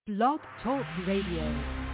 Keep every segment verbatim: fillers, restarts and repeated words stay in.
Blog Talk Radio.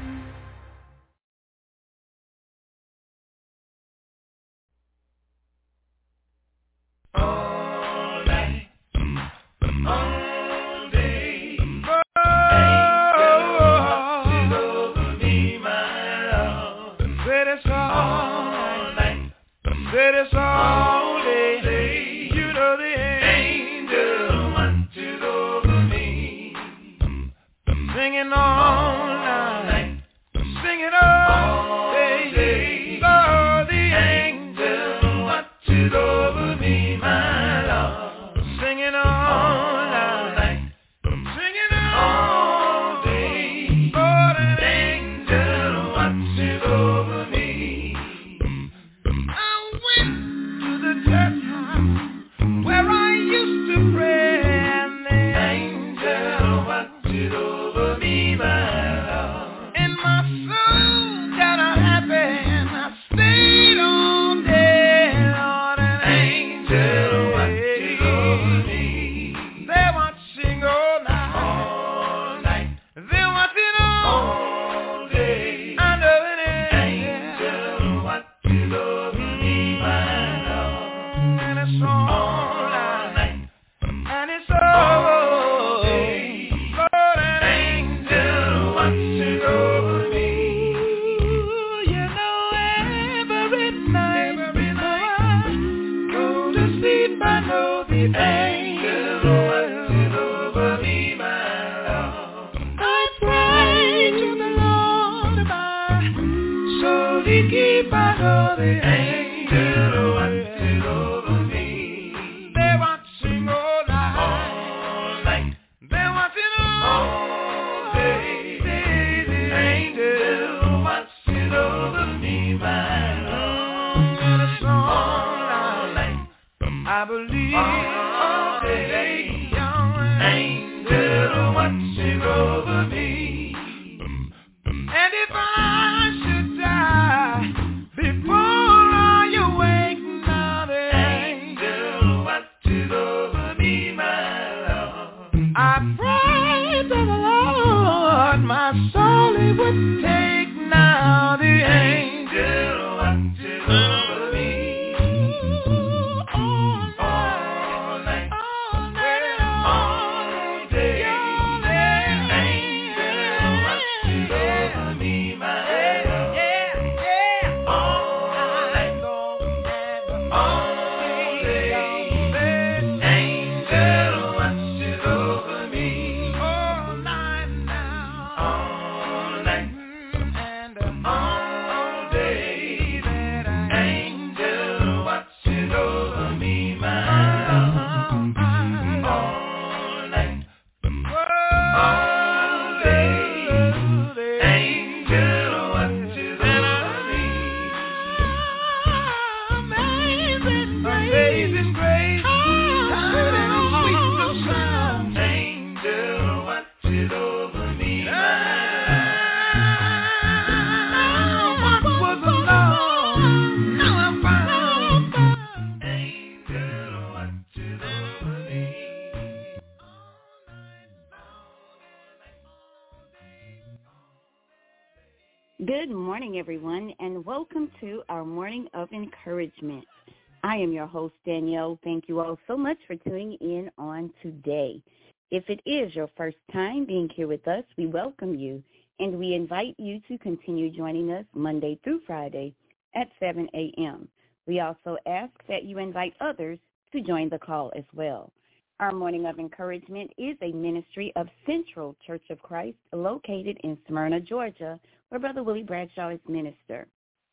Good morning, everyone, and welcome to our Morning of Encouragement. I am your host, Danielle. Thank you all so much for tuning in on today. If it is your first time being here with us, we welcome you, and we invite you to continue joining us Monday through Friday at seven a.m. We also ask that you invite others to join the call as well. Our Morning of Encouragement is a ministry of Central Church of Christ located in Smyrna, Georgia, where Brother Willie Bradshaw is minister.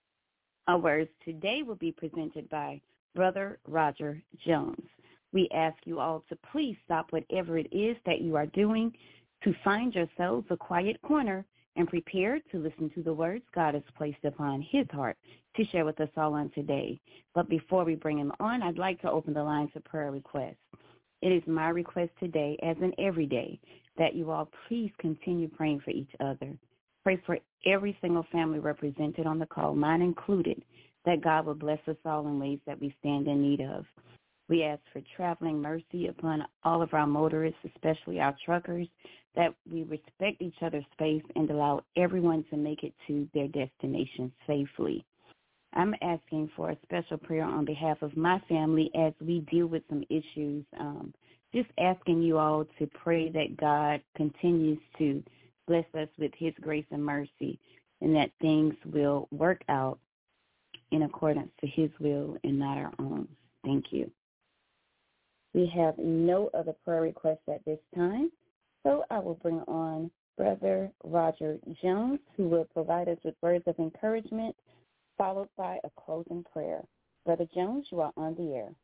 Our words today will be presented by Brother Roger Jones. We ask you all to please stop whatever it is that you are doing to find yourselves a quiet corner and prepare to listen to the words God has placed upon his heart to share with us all on today. But before we bring him on, I'd like to open the line for prayer requests. It is my request today, as in every day, that you all please continue praying for each other. Pray for every single family represented on the call, mine included, that God will bless us all in ways that we stand in need of. We ask for traveling mercy upon all of our motorists, especially our truckers, that we respect each other's space and allow everyone to make it to their destination safely. I'm asking for a special prayer on behalf of my family as we deal with some issues. Um, just asking you all to pray that God continues to bless us with his grace and mercy and that things will work out in accordance to his will and not our own. Thank you. We have no other prayer requests at this time, so I will bring on Brother Roger Jones, who will provide us with words of encouragement, followed by a closing prayer. Brother Jones, you are on the air.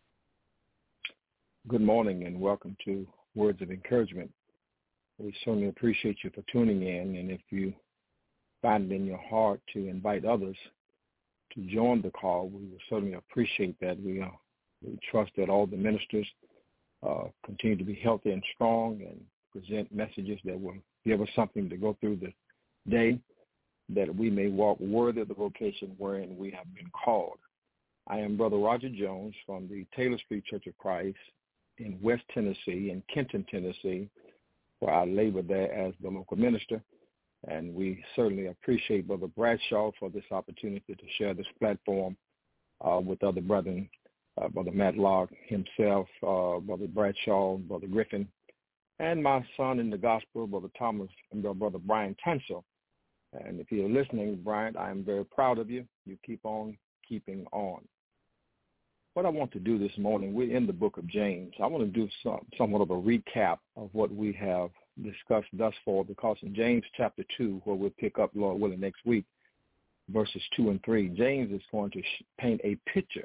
Good morning and welcome to Words of Encouragement. We certainly appreciate you for tuning in, and if you find it in your heart to invite others to join the call, we will certainly appreciate that. We, uh, we trust that all the ministers uh, continue to be healthy and strong and present messages that will give us something to go through the day, that we may walk worthy of the vocation wherein we have been called. I am Brother Roger Jones from the Taylor Street Church of Christ in West Tennessee, in Kenton, Tennessee, where I labor there as the local minister. And we certainly appreciate Brother Bradshaw for this opportunity to share this platform uh, with other brethren, uh, Brother Matlock himself, uh, Brother Bradshaw, Brother Griffin, and my son in the gospel, Brother Thomas, and Brother Brian Tansel. And if you're listening, Brian, I am very proud of you. You keep on keeping on. What I want to do this morning, we're in the book of James. I want to do some, somewhat of a recap of what we have discussed thus far, because in James chapter two, where we'll pick up, Lord willing, next week, verses two and three, James is going to sh- paint a picture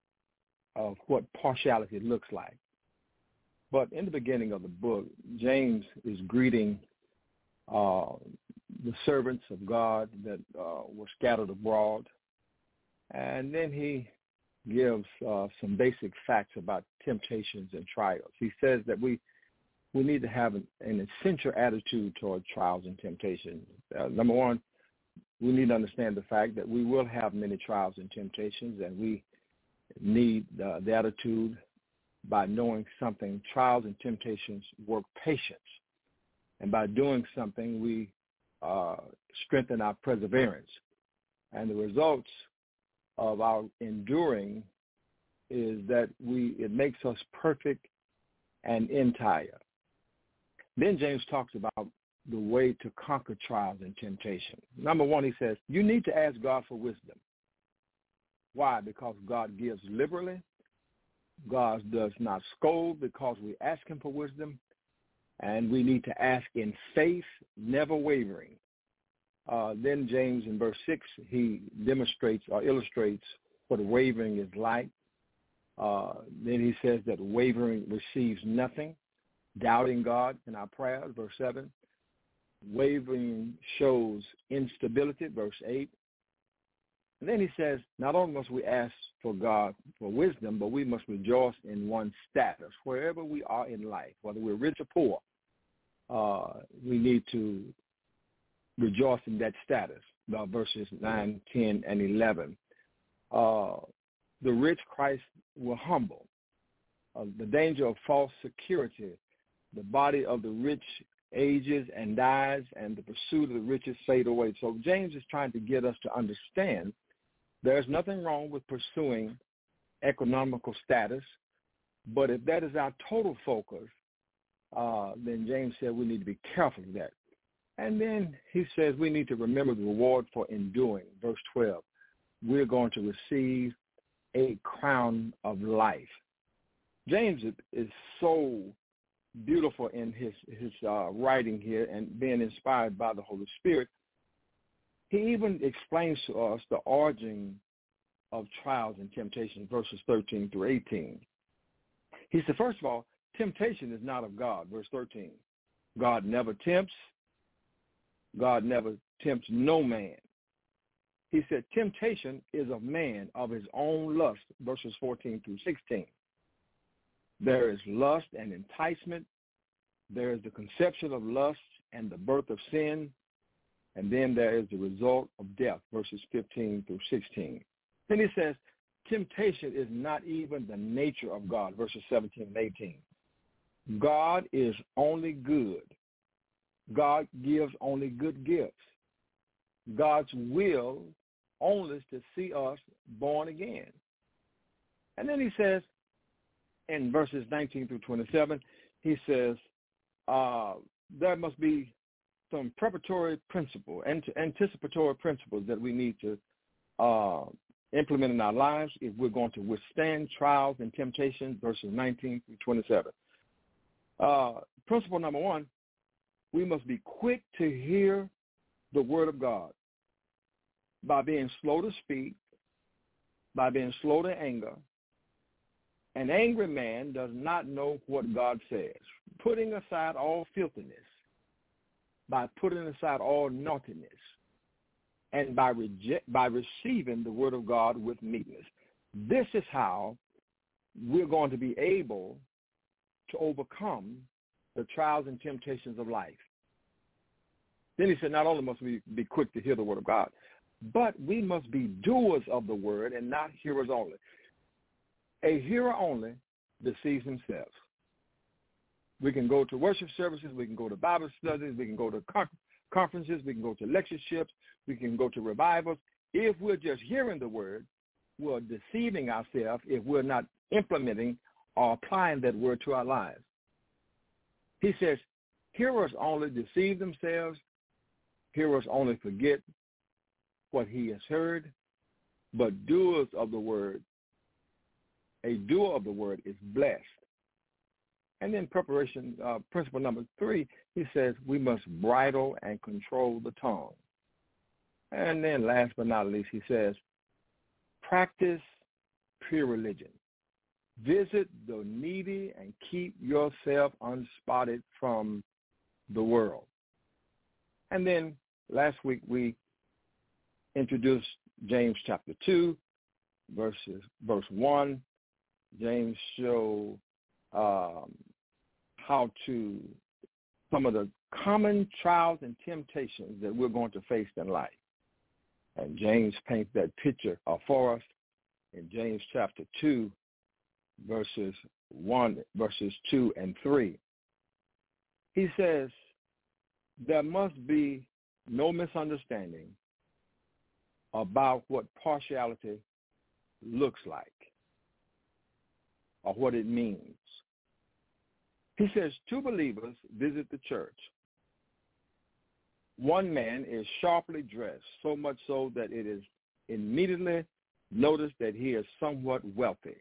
of what partiality looks like. But in the beginning of the book, James is greeting uh, the servants of God that uh, were scattered abroad, and then he gives uh, some basic facts about temptations and trials. He says that we we need to have an, an essential attitude toward trials and temptations. Uh, number one, we need to understand the fact that we will have many trials and temptations, and we need uh, the attitude by knowing something. Trials and temptations work patience, and by doing something, we uh, strengthen our perseverance. And the results of our enduring is that we it makes us perfect and entire. Then James talks about the way to conquer trials and temptation. Number one, he says, you need to ask God for wisdom. Why? Because God gives liberally. God does not scold because we ask him for wisdom. And we need to ask in faith, never wavering. Uh, then James in verse six, he demonstrates or illustrates what wavering is like. Uh, then he says that wavering receives nothing. Doubting God in our prayers, verse seven. Wavering shows instability, verse eight. And then he says, not only must we ask for God for wisdom, but we must rejoice in one's status. Wherever we are in life, whether we're rich or poor, uh, we need to rejoice in that status, uh, verses nine, ten, and eleven. Uh, the rich Christ will humble. Uh, the danger of false security. The body of the rich ages and dies, and the pursuit of the riches fade away. So James is trying to get us to understand there's nothing wrong with pursuing economical status, but if that is our total focus, uh, then James said we need to be careful of that. And then he says we need to remember the reward for enduring. Verse twelve, we're going to receive a crown of life. James is so beautiful in his his uh, writing here and being inspired by the Holy Spirit. He even explains to us the origin of trials and temptations, verses thirteen through eighteen. He said, first of all, temptation is not of God, verse thirteen. God never tempts. God never tempts no man. He said, temptation is of man, of his own lust, verses fourteen through sixteen. There is lust and enticement. There is the conception of lust and the birth of sin. And then there is the result of death, verses fifteen through sixteen. Then he says, temptation is not even the nature of God, verses seventeen and eighteen. God is only good. God gives only good gifts. God's will only is to see us born again. And then he says, in verses nineteen through twenty-seven, he says, uh, there must be some preparatory principle, and anticipatory principles that we need to uh, implement in our lives if we're going to withstand trials and temptations, verses nineteen through twenty-seven. Uh, principle number one, we must be quick to hear the word of God by being slow to speak, by being slow to anger. An angry man does not know what God says. Putting aside all filthiness, by putting aside all naughtiness, and by reject, by receiving the word of God with meekness. This is how we're going to be able to overcome the trials and temptations of life. Then he said, not only must we be quick to hear the word of God, but we must be doers of the word and not hearers only. A hearer only deceives himself. We can go to worship services, we can go to Bible studies, we can go to conferences, we can go to lectureships, we can go to revivals. If we're just hearing the word, we're deceiving ourselves if we're not implementing or applying that word to our lives. He says, hearers only deceive themselves, hearers only forget what he has heard, but doers of the word, a doer of the word is blessed. And then preparation, uh, principle number three, he says we must bridle and control the tongue. And then last but not least, he says, practice pure religion. Visit the needy and keep yourself unspotted from the world. And then last week we introduced James chapter two, verses, verse one. James showed um, how to, some of the common trials and temptations that we're going to face in life. And James paints that picture uh, for us in James chapter two, verses one, verses two and three. He says, there must be no misunderstanding about what partiality looks like or what it means. He says, two believers visit the church. One man is sharply dressed, so much so that it is immediately noticed that he is somewhat wealthy.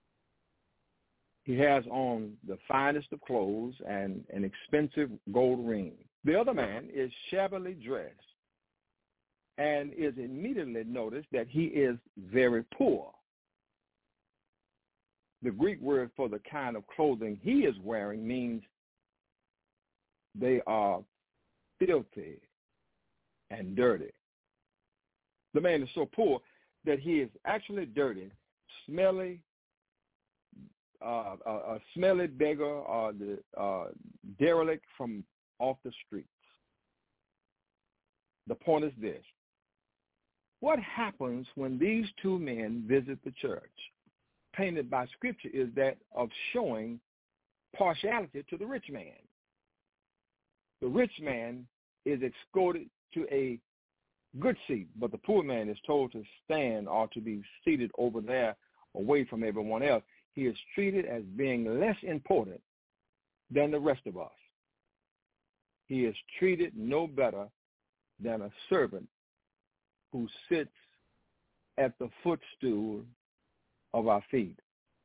He has on the finest of clothes and an expensive gold ring. The other man is shabbily dressed and is immediately noticed that he is very poor. The Greek word for the kind of clothing he is wearing means they are filthy and dirty. The man is so poor that he is actually dirty, smelly, uh, a, a smelly beggar or the uh, derelict from off the streets. The point is this. What happens when these two men visit the church? Painted by Scripture is that of showing partiality to the rich man. The rich man is escorted to a good seat, but the poor man is told to stand or to be seated over there away from everyone else. He is treated as being less important than the rest of us. He is treated no better than a servant who sits at the footstool of our feet.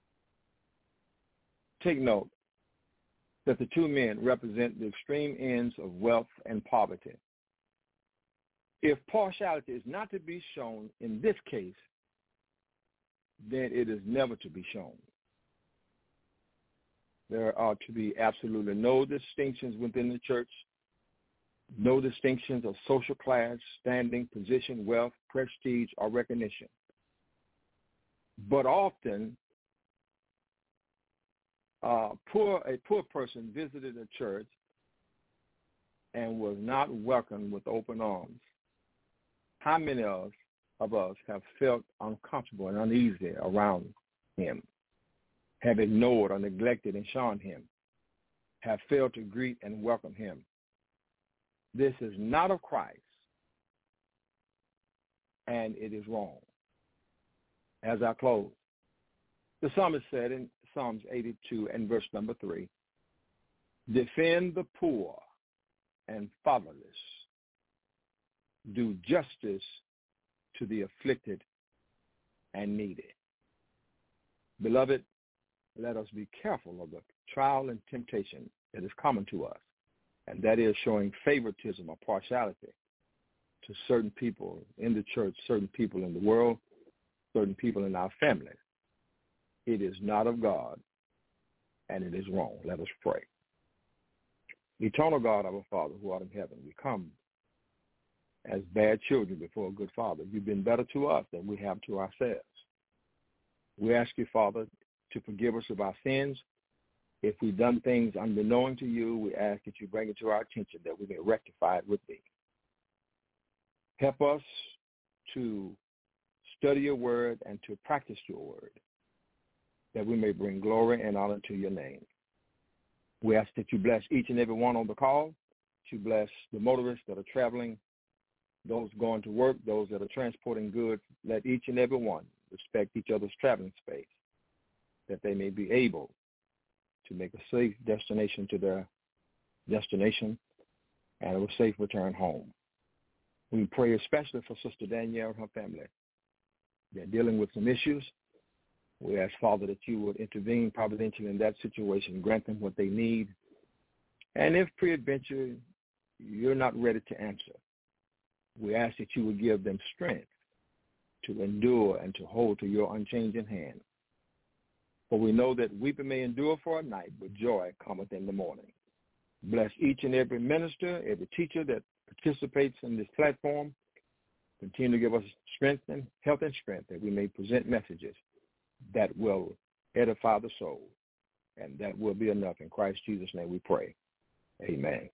Take note that the two men represent the extreme ends of wealth and poverty. If partiality is not to be shown in this case, then it is never to be shown. There are to be absolutely no distinctions within the church, no distinctions of social class, standing, position, wealth, prestige, or recognition. But often, uh, poor, a poor person visited a church and was not welcomed with open arms. How many of us of us have felt uncomfortable and uneasy around him, have ignored or neglected and shunned him, have failed to greet and welcome him. This is not of Christ, and it is wrong. As I close, the psalmist said in Psalms eighty-two and verse number three, defend the poor and fatherless, do justice to the afflicted and needy. Beloved, let us be careful of the trial and temptation that is common to us, and that is showing favoritism or partiality to certain people in the church, certain people in the world, certain people in our family. It is not of God, and it is wrong. Let us pray. Eternal God, our Father, who art in heaven, we come as bad children before a good Father. You've been better to us than we have to ourselves. We ask you, Father, to forgive us of our sins. If we've done things unbeknown to you, we ask that you bring it to our attention that we may rectify it with thee. Help us to study your word and to practice your word, that we may bring glory and honor to your name. We ask that you bless each and every one on the call, that you bless the motorists that are traveling, those going to work, those that are transporting goods. Let each and every one respect each other's traveling space, that they may be able to make a safe destination to their destination and a safe return home. We pray especially for Sister Danielle and her family. They're dealing with some issues. We ask, Father, that you would intervene providentially in that situation, grant them what they need. And if peradventure you're not ready to answer, we ask that you would give them strength to endure and to hold to your unchanging hand. For we know that weeping may endure for a night, but joy cometh in the morning. Bless each and every minister, every teacher that participates in this platform. Continue to give us strength and health and strength that we may present messages that will edify the soul. And that will be enough. In Christ Jesus' name we pray. Amen.